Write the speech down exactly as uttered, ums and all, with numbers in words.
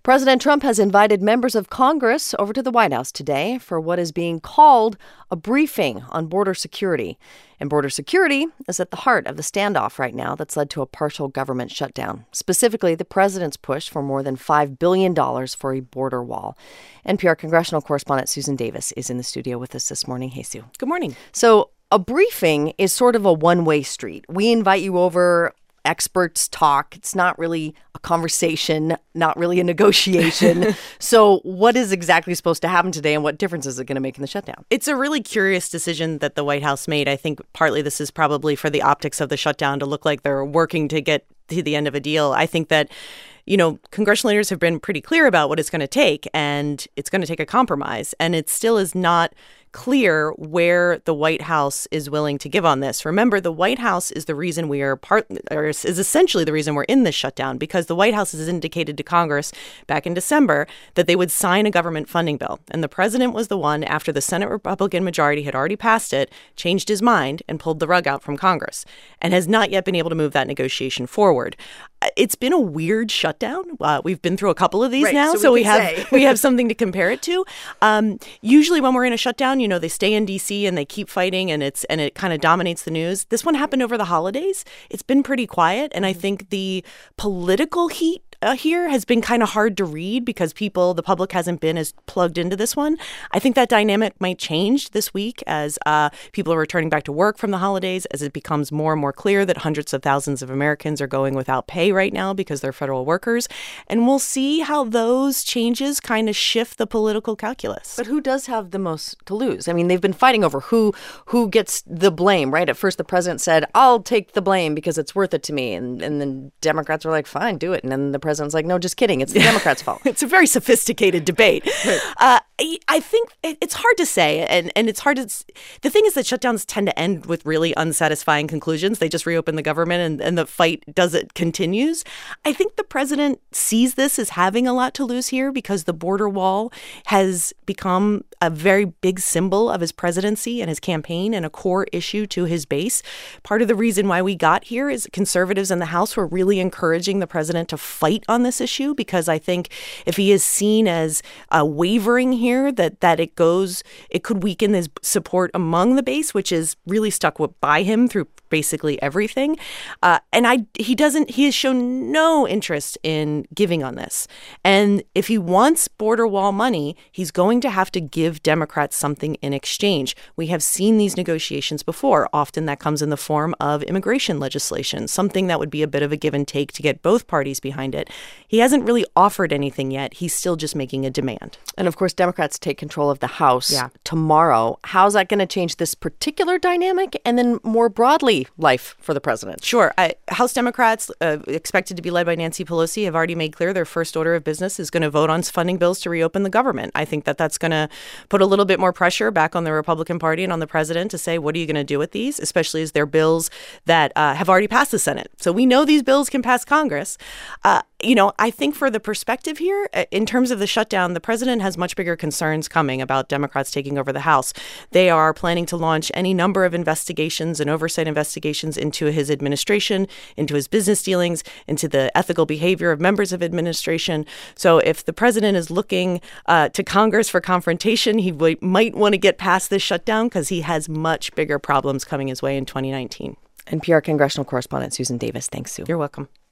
President Trump has invited members of Congress over to the White House today for what is being called a briefing on border security. And border security is at the heart of the standoff right now that's led to a partial government shutdown, specifically the president's push for more than five billion dollars for a border wall. N P R congressional correspondent Susan Davis is in the studio with us this morning. Hey, Sue. Good morning. So a briefing is sort of a one-way street. We invite you over. Experts talk. It's not really a conversation, not really a negotiation. So what is exactly supposed to happen today, and what difference is it going to make in the shutdown? It's a really curious decision that the White House made. I think partly this is probably for the optics of the shutdown to look like they're working to get to the end of a deal. I think that, you know, congressional leaders have been pretty clear about what it's going to take, and it's going to take a compromise. And it still is not clear where the White House is willing to give on this. Remember, the White House is the reason we are part, or is essentially the reason we're in this shutdown, because the White House has indicated to Congress back in December that they would sign a government funding bill. And the president was the one, after the Senate Republican majority had already passed it, changed his mind and pulled the rug out from Congress, and has not yet been able to move that negotiation forward. It's been a weird shutdown. Uh, we've been through a couple of these right, now, so we, so we have say. we have something to compare it to. Um, usually, when we're in a shutdown, you know, they stay in D C and they keep fighting, and it's and it kind of dominates the news. This one happened over the holidays. It's been pretty quiet, and I think the political heat Uh, here has been kind of hard to read because people, the public hasn't been as plugged into this one. I think that dynamic might change this week as uh, people are returning back to work from the holidays, as it becomes more and more clear that hundreds of thousands of Americans are going without pay right now because they're federal workers. And we'll see how those changes kind of shift the political calculus. But who does have the most to lose? I mean, they've been fighting over who who gets the blame, right? At first, the president said, I'll take the blame because it's worth it to me. And, and then Democrats were like, fine, do it. And then the president President's like, no, just kidding. It's the Democrats' fault. It's a very sophisticated debate. Right. Uh, I think it's hard to say. And, and it's hard to. The thing is that shutdowns tend to end with really unsatisfying conclusions. They just reopen the government and, and the fight does it continues. I think the president sees this as having a lot to lose here because the border wall has become a very big symbol of his presidency and his campaign and a core issue to his base. Part of the reason why we got here is conservatives in the House were really encouraging the president to fight on this issue, because I think if he is seen as uh, wavering here, that that it goes, it could weaken his support among the base, which is really stuck by him through basically everything. Uh, and I, he doesn't, he has shown no interest in giving on this. And if he wants border wall money, he's going to have to give Democrats something in exchange. We have seen these negotiations before. Often that comes in the form of immigration legislation, something that would be a bit of a give and take to get both parties behind it. He hasn't really offered anything yet. He's still just making a demand. And of course, Democrats take control of the House yeah. tomorrow. How's that going to change this particular dynamic and then more broadly life for the president? Sure. I, House Democrats, uh, expected to be led by Nancy Pelosi, have already made clear their first order of business is going to vote on funding bills to reopen the government. I think that that's going to put a little bit more pressure back on the Republican Party and on the president to say, what are you going to do with these, especially as they're bills that uh, have already passed the Senate. So we know these bills can pass Congress. Uh, you know, I think for the perspective here, in terms of the shutdown, the president has much bigger concerns coming about Democrats taking over the House. They are planning to launch any number of investigations and oversight investigations into his administration, into his business dealings, into the ethical behavior of members of administration. So if the president is looking uh, to Congress for confrontation, he w- might want to get past this shutdown because he has much bigger problems coming his way in twenty nineteen. N P R congressional correspondent Susan Davis. Thanks, Sue. You're welcome.